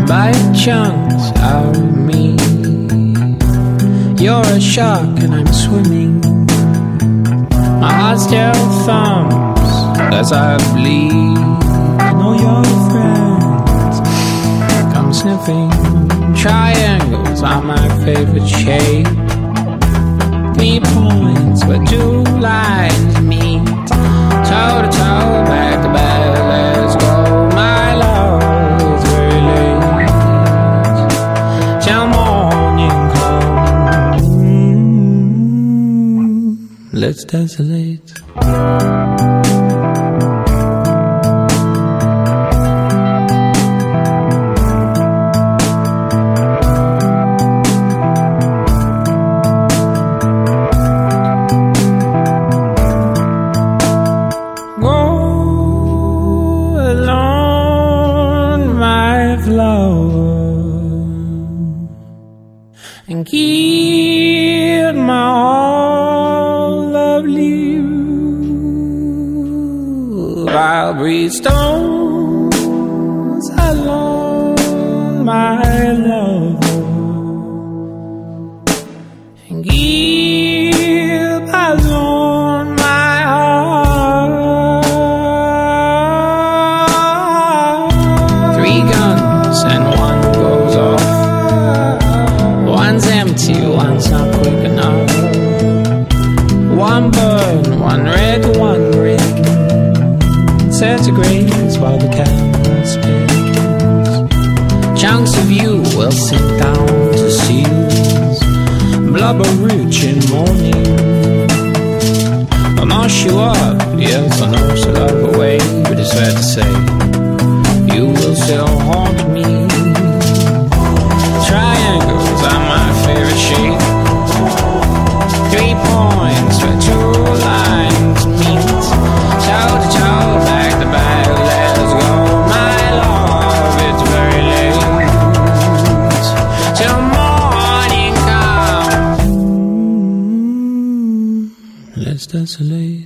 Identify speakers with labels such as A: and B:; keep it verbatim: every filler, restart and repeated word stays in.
A: bite chunks out of me. You're a shark and I'm swimming. My heart still thumps as I bleed. And all your friends come sniffing. Triangles are my favorite shape. Three points where two lines meet. Toe to toe, back to back, let's go. My love is very late till morning comes. Let's desolate. And keep my all of you. I'll breathe stones alone, my love, and keep alone my heart. Three guns and one goes off. One's empty, one's not quick enough. One burn, one red, one green. Centigrades while the camera spins. Chunks of you will sink down to seals. Blubber rich in morning. I'll mash you up, yes, I know so love away. But it's fair to say, you will still haunt me. Triangles are my favorite shape. Three points where two lines meet. Toe to toe, back to back, let's go. My love, it's very late till morning comes. Let's desolate.